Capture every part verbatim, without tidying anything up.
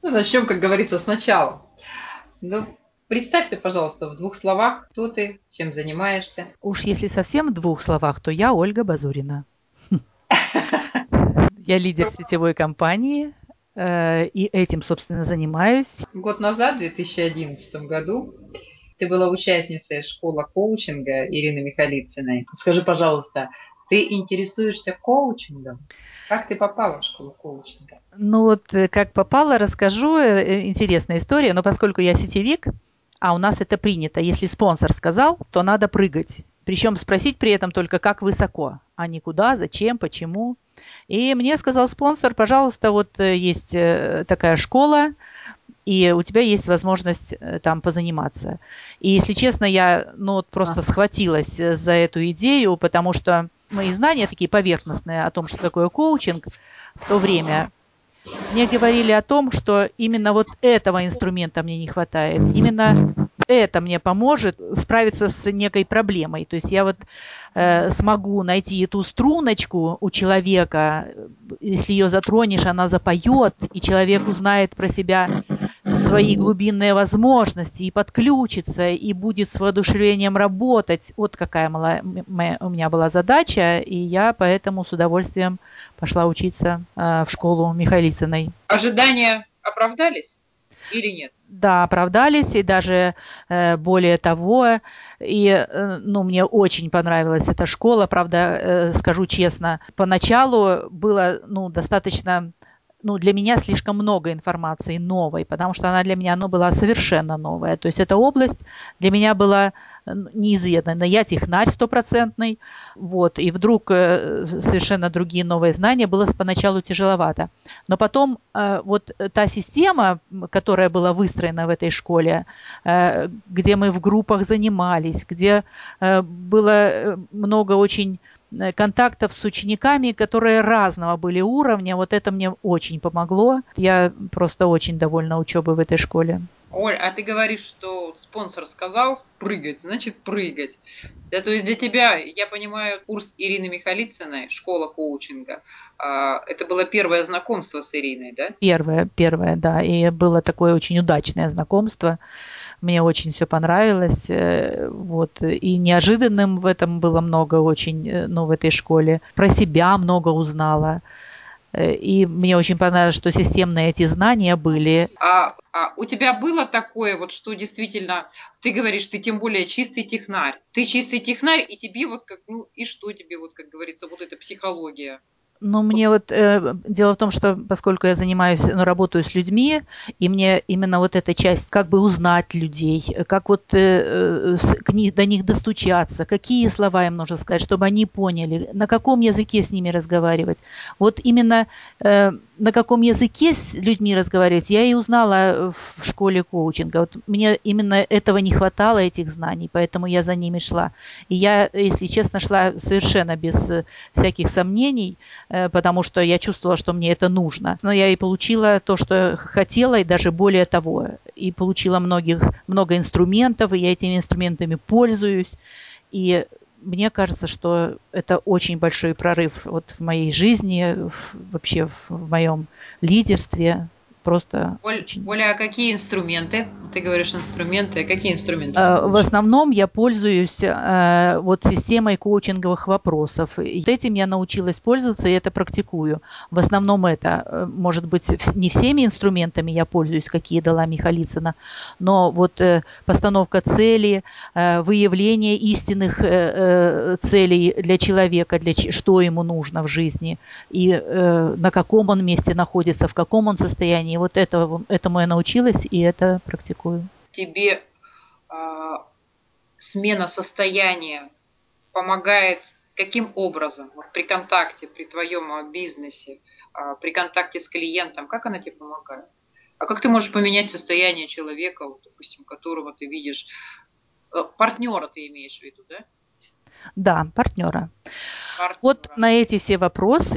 Ну, начнем, как говорится, сначала. Ну, представься, пожалуйста, в двух словах, кто ты, чем занимаешься. Уж если совсем в двух словах, то я Ольга Базурина. Я лидер сетевой компании, э, и этим, собственно, занимаюсь. Год назад, в две тысячи одиннадцатом году, ты была участницей школы коучинга Ирины Михалицыной. Скажи, пожалуйста, ты интересуешься коучингом? Как ты попала в школу коучинга? Ну вот, э, как попало, расскажу. Э, э, Интересная история, но поскольку я сетевик, а у нас это принято, если спонсор сказал, то надо прыгать. Причем спросить при этом только, как высоко, а не куда, зачем, почему. И мне сказал спонсор, пожалуйста, вот э, есть э, такая школа, и у тебя есть возможность э, там позаниматься. И, если честно, я ну, вот просто Ага. схватилась э, за эту идею, потому что мои знания такие поверхностные о том, что такое коучинг в то время, мне говорили о том, что именно вот этого инструмента мне не хватает. Именно это мне поможет справиться с некой проблемой. То есть я вот э, смогу найти эту струночку у человека, э, если ее затронешь, она запоет, и человек узнает про себя свои глубинные возможности и подключится, и будет с воодушевлением работать. Вот какая мала- м- моя- у меня была задача, и я поэтому с удовольствием пошла учиться э, в школу Михайлицыной. Ожидания оправдались или нет? Да, оправдались, и даже э, более того, и э, ну, мне очень понравилась эта школа, правда, э, скажу честно, поначалу было ну, достаточно, ну, для меня слишком много информации новой, потому что она для меня ну, была совершенно новая. То есть эта область для меня была э, неизведанной. Но я технарь стопроцентный, вот, и вдруг э, совершенно другие новые знания было поначалу тяжеловато. Но потом э, вот та система, которая была выстроена в этой школе, э, где мы в группах занимались, где э, было э, много очень э, контактов с учениками, которые разного были уровня. Вот это мне очень помогло. Я просто очень довольна учебой в этой школе. Оль, а ты говоришь, что спонсор сказал прыгать, значит прыгать. Да, то есть для тебя, я понимаю, курс Ирины Михалицыной, школа коучинга, а, это было первое знакомство с Ириной, да? Первое, первое, да. И было такое очень удачное знакомство. Мне очень все понравилось. э, Вот. И неожиданным в этом было много очень, э, ну, в этой школе. Про себя много узнала. Э, И мне очень понравилось, что системные эти знания были. А, а у тебя было такое вот, что действительно, ты говоришь, ты тем более чистый технарь. Ты чистый технарь, и тебе вот как, ну и что тебе вот, как говорится, вот эта психология? Но Вот. мне вот э, дело в том, что поскольку я занимаюсь, ну, работаю с людьми, и мне именно вот эта часть, как бы узнать людей, э, как вот э, с- к ни- до них достучаться, какие слова им нужно сказать, чтобы они поняли, на каком языке с ними разговаривать. Вот именно э, на каком языке с людьми разговаривать, я и узнала в школе коучинга. Вот мне именно этого не хватало, этих знаний, поэтому я за ними шла. И я, если честно, шла совершенно без э, всяких сомнений, э, потому что я чувствовала, что мне это нужно. Но я и получила то, что хотела, и даже более того. И получила многих, много инструментов, и я этими инструментами пользуюсь. И мне кажется, что это очень большой прорыв вот в моей жизни, в- вообще в, в моем лидерстве. Просто Оль, очень. Оля, а какие инструменты? Ты говоришь инструменты, а какие инструменты ты Э, В получила? основном я пользуюсь э, вот системой коучинговых вопросов. И вот этим я научилась пользоваться, и это практикую. В основном это, э, может быть, вс- не всеми инструментами я пользуюсь, какие дала Михалицына, но вот э, постановка цели, э, выявление истинных э, э, целей для человека, для ч- что ему нужно в жизни, и э, на каком он месте находится, в каком он состоянии. Вот этого, этому я научилась, и это практикую. Тебе а, смена состояния помогает каким образом? Вот при контакте, при твоем а, бизнесе, а, при контакте с клиентом, как она тебе помогает? А как ты можешь поменять состояние человека, вот, допустим, которого ты видишь, э, партнера ты имеешь в виду, да? Да, партнера. Вот Партнера. на эти все вопросы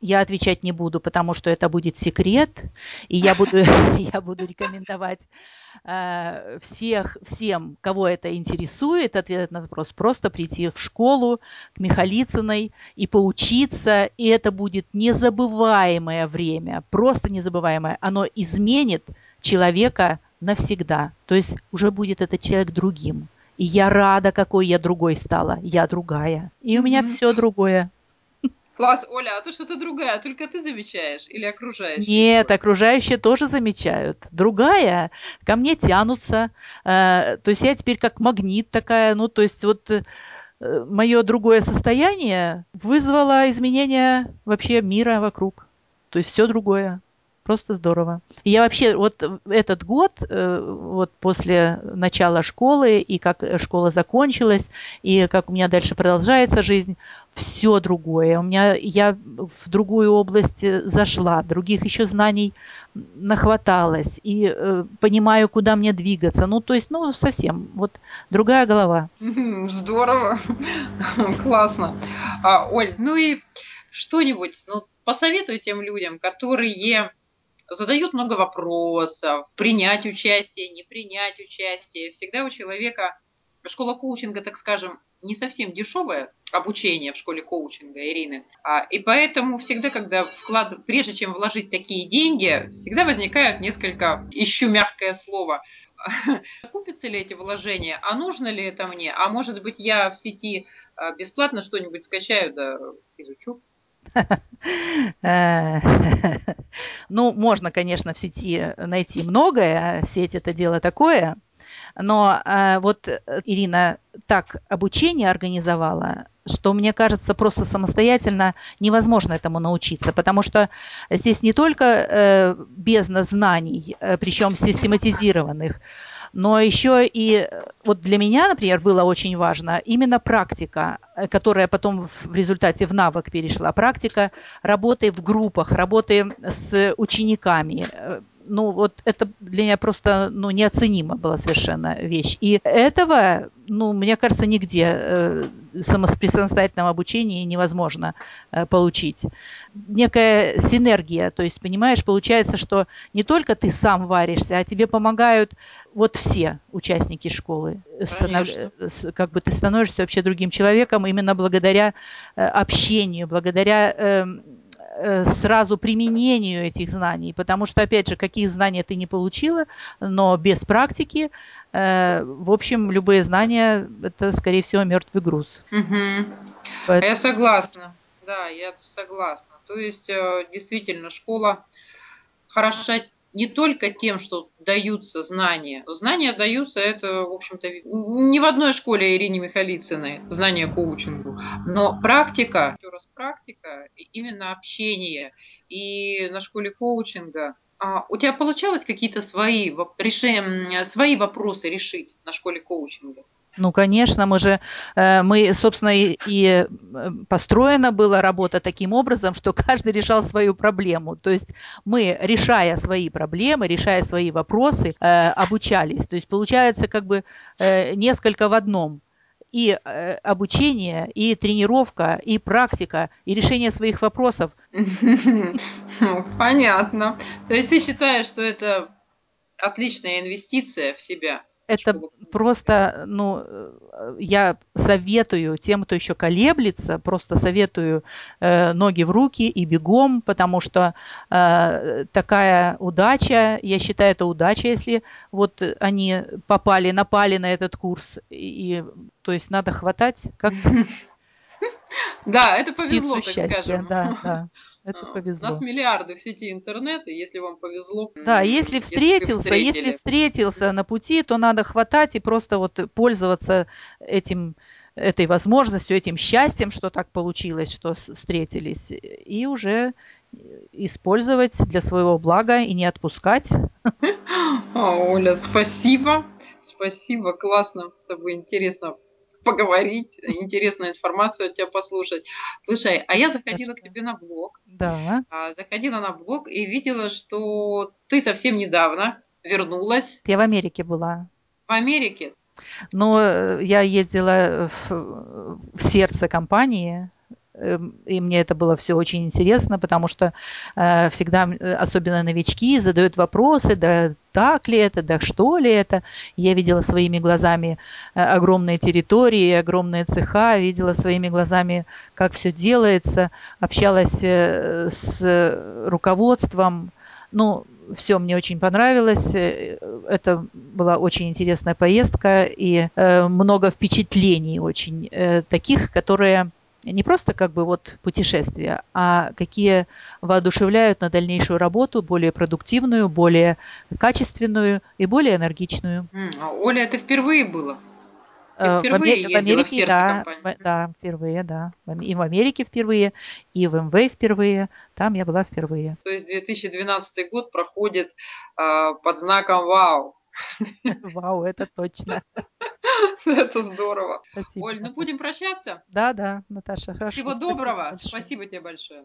я отвечать не буду, потому что это будет секрет, и я буду, я буду рекомендовать э, всех, всем, кого это интересует, ответить на вопрос, просто прийти в школу к Михалицыной и поучиться, и это будет незабываемое время, просто незабываемое. Оно изменит человека навсегда, то есть уже будет этот человек другим. И я рада, какой я другой стала. Я другая. И у меня Мгм. все другое. Класс, Оля, а то что-то другая, только ты замечаешь или окружающие Нет, тоже? окружающие тоже замечают. Другая, ко мне тянутся. Э, то есть я теперь как магнит такая. Ну, то есть вот мое другое состояние вызвало изменение вообще мира вокруг. То есть все другое. Просто здорово. И я вообще вот этот год, э, вот после начала школы, и как школа закончилась, и как у меня дальше продолжается жизнь, все другое. У меня я в другую область зашла, других еще знаний нахваталась, и э, понимаю, куда мне двигаться. Ну, то есть, ну, совсем, вот другая голова. Мгм. Здорово, классно. А, Оль, ну и что-нибудь, ну, посоветуй тем людям, которые задают много вопросов, принять участие, не принять участие. Всегда у человека школа коучинга, так скажем, не совсем дешевое обучение в школе коучинга Ирины. А, и поэтому всегда, когда вклад, прежде чем вложить такие деньги, всегда возникают несколько, ищу мягкое слово, окупятся ли эти вложения, а нужно ли это мне, а может быть я в сети а, бесплатно что-нибудь скачаю, да изучу. Э, Ну, можно, конечно, в сети найти многое, сеть это дело такое, но э, вот э, Ирина так обучение организовала, что, мне кажется, просто самостоятельно невозможно этому научиться, потому что здесь не только э, бездна знаний, э, причем систематизированных, но еще и э, вот для меня, например, было очень важно именно практика, э, которая потом в результате в навык перешла. Практика работы в группах, работы с учениками. Э, Ну, вот это для меня просто ну, неоценимо была совершенно вещь. И этого, ну, мне кажется, нигде э, само, при самостоятельном обучении невозможно э, получить. Некая синергия, то есть, понимаешь, получается, что не только ты сам варишься, а тебе помогают вот все участники школы. Станов... Конечно. Как бы ты становишься вообще другим человеком именно благодаря э, общению, благодаря э, э, сразу применению этих знаний. Потому что, опять же, какие знания ты не получила, но без практики, э, в общем, любые знания – это, скорее всего, мертвый груз. Мгм. А я Поэтому согласна. Да, я согласна. То есть, э, действительно, школа хороша не только тем, что даются знания. Знания даются, это, в общем-то, не в одной школе Ирине Михалицыной знания коучингу, но практика, еще раз практика, и именно общение. И на школе коучинга а, у тебя получалось какие-то свои, воп- реши- свои вопросы решить на школе коучинга? ну, конечно, мы же, э, мы, собственно, и, и э, построена была работа таким образом, что каждый решал свою проблему. То есть мы, решая свои проблемы, решая свои вопросы, э, обучались. То есть получается как бы э, несколько в одном. И э, обучение, и тренировка, и практика, и решение своих вопросов. Ну, понятно. То есть ты считаешь, что это отличная инвестиция в себя, Это школа коучинга? просто, ну, э, я советую тем, кто еще колеблется, просто советую э, ноги в руки и бегом, потому что э, такая удача, я считаю, это удача, если вот они попали, напали на этот курс, и, и, то есть надо хватать, как Да, это птицу повезло, так счастья, скажем. да, да, это А, У нас повезло. миллиарды в сети интернет, и если вам повезло, Да, м, если если вы встретился, если встретили. встретился на пути, то надо хватать и просто вот пользоваться этим, этой возможностью, этим счастьем, что так получилось, что с- встретились, и уже использовать для своего блага и не отпускать. А, Оля, спасибо. Спасибо, классно с тобой интересно поговорить, интересную информацию от тебя послушать. Слушай, а я заходила к Сашка. тебе на блог, Да. а, заходила на блог и видела, что ты совсем недавно вернулась Я в Америке была. в Америке. Но э, я ездила в, в сердце компании, И мне это было все очень интересно, потому что э, всегда, особенно новички, задают вопросы, да так ли это, да что ли это. Я видела своими глазами огромные территории, огромные цеха, видела своими глазами, как все делается, общалась с руководством. Ну, все мне очень понравилось. Это была очень интересная поездка и э, много впечатлений очень э, таких, которые не просто как бы вот путешествия, а какие воодушевляют на дальнейшую работу, более продуктивную, более качественную и более энергичную. М, а Оля, это впервые было? Ты Э, В, впервые Аме- в ездила в Америке, сердце да, компании? в- да, впервые, да. В Ам- И в Америке впервые, и в эм вэ впервые. Там я была впервые. То есть две тысячи двенадцатый год проходит а, под знаком «Вау». Вау, это точно. Это здорово. Спасибо, Оль, ну будем Наташа. прощаться? Да, да, Наташа, хорошо, Всего спасибо доброго. большое. Спасибо тебе большое.